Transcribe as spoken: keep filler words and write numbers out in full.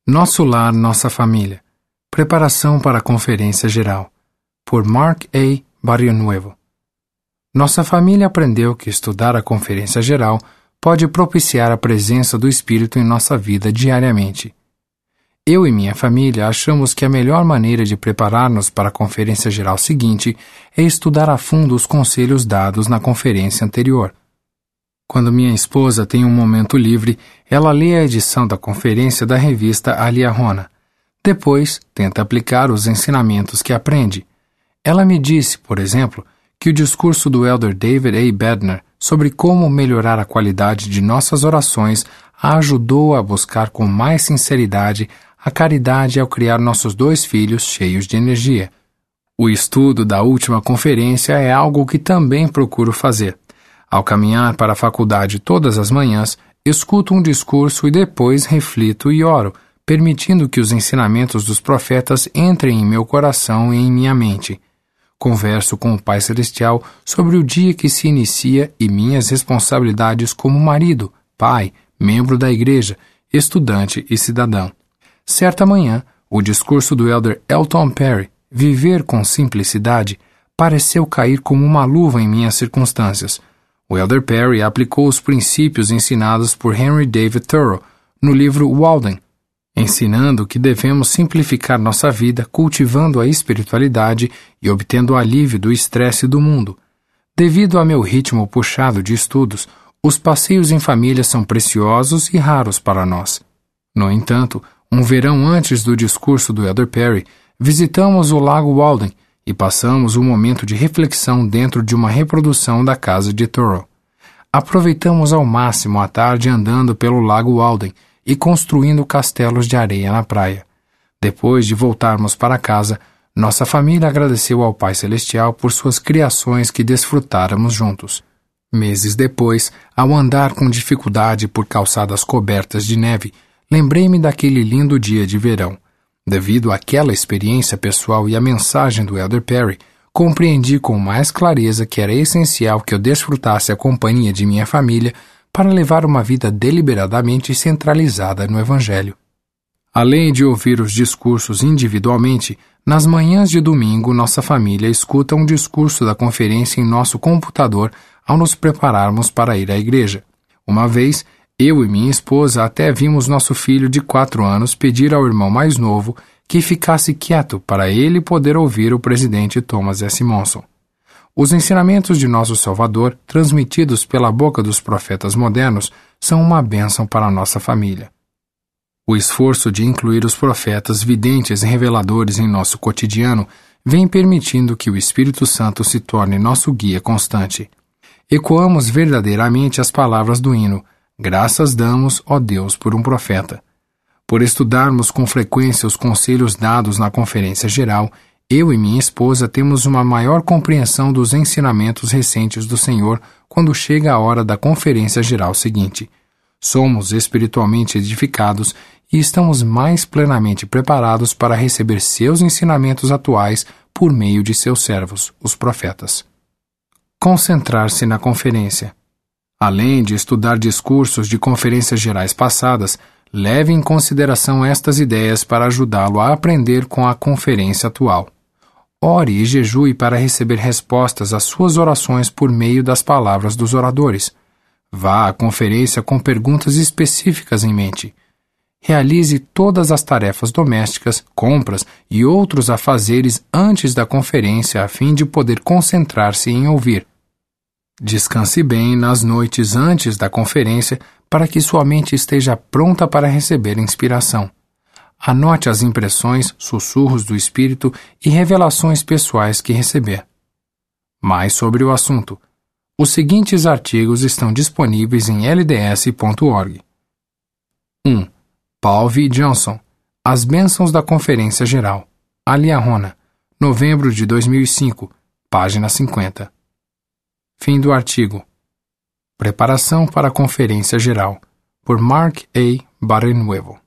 Nosso Lar, Nossa Família. Preparação para a Conferência Geral. Por Mark A. Barrionuevo. Nossa família aprendeu que estudar a Conferência Geral pode propiciar a presença do Espírito em nossa vida diariamente. Eu e minha família achamos que a melhor maneira de preparar-nos para a Conferência Geral seguinte é estudar a fundo os conselhos dados na conferência anterior. Quando minha esposa tem um momento livre, ela lê a edição da conferência da revista Aliahona. Depois, tenta aplicar os ensinamentos que aprende. Ela me disse, por exemplo, que o discurso do elder David A. Bednar sobre como melhorar a qualidade de nossas orações a ajudou a buscar com mais sinceridade a caridade ao criar nossos dois filhos cheios de energia. O estudo da última conferência é algo que também procuro fazer. Ao caminhar para a faculdade todas as manhãs, escuto um discurso e depois reflito e oro, permitindo que os ensinamentos dos profetas entrem em meu coração e em minha mente. Converso com o Pai Celestial sobre o dia que se inicia e minhas responsabilidades como marido, pai, membro da igreja, estudante e cidadão. Certa manhã, o discurso do elder Elton Perry, Viver com Simplicidade, pareceu cair como uma luva em minhas circunstâncias. O elder Perry aplicou os princípios ensinados por Henry David Thoreau no livro Walden, ensinando que devemos simplificar nossa vida cultivando a espiritualidade e obtendo o alívio do estresse do mundo. Devido a meu ritmo puxado de estudos, os passeios em família são preciosos e raros para nós. No entanto, um verão antes do discurso do elder Perry, visitamos o Lago Walden e passamos um momento de reflexão dentro de uma reprodução da casa de Thoreau. Aproveitamos ao máximo a tarde andando pelo Lago Walden e construindo castelos de areia na praia. Depois de voltarmos para casa, nossa família agradeceu ao Pai Celestial por suas criações que desfrutáramos juntos. Meses depois, ao andar com dificuldade por calçadas cobertas de neve, lembrei-me daquele lindo dia de verão. Devido àquela experiência pessoal e à mensagem do elder Perry, compreendi com mais clareza que era essencial que eu desfrutasse a companhia de minha família para levar uma vida deliberadamente centralizada no Evangelho. Além de ouvir os discursos individualmente, nas manhãs de domingo nossa família escuta um discurso da conferência em nosso computador ao nos prepararmos para ir à igreja. Uma vez, eu e minha esposa até vimos nosso filho de quatro anos pedir ao irmão mais novo que ficasse quieto para ele poder ouvir o presidente Thomas S. Monson. Os ensinamentos de nosso Salvador, transmitidos pela boca dos profetas modernos, são uma bênção para a nossa família. O esforço de incluir os profetas videntes e reveladores em nosso cotidiano vem permitindo que o Espírito Santo se torne nosso guia constante. Ecoamos verdadeiramente as palavras do hino: Graças damos, ó Deus, por um profeta. Por estudarmos com frequência os conselhos dados na Conferência Geral, eu e minha esposa temos uma maior compreensão dos ensinamentos recentes do Senhor quando chega a hora da Conferência Geral seguinte. Somos espiritualmente edificados e estamos mais plenamente preparados para receber seus ensinamentos atuais por meio de seus servos, os profetas. Concentrar-se na conferência. Além de estudar discursos de conferências gerais passadas, leve em consideração estas ideias para ajudá-lo a aprender com a conferência atual. Ore e jejue para receber respostas às suas orações por meio das palavras dos oradores. Vá à conferência com perguntas específicas em mente. Realize todas as tarefas domésticas, compras e outros afazeres antes da conferência a fim de poder concentrar-se em ouvir. Descanse bem nas noites antes da conferência para que sua mente esteja pronta para receber inspiração. Anote as impressões, sussurros do Espírito e revelações pessoais que receber. Mais sobre o assunto. Os seguintes artigos estão disponíveis em L D S ponto org. um. Paul V. Johnson, As Bênçãos da Conferência Geral. Aliahona, novembro de dois mil e cinco, página cinquenta. Fim do artigo. Preparação para a Conferência Geral, por Mark A. Barrionuevo.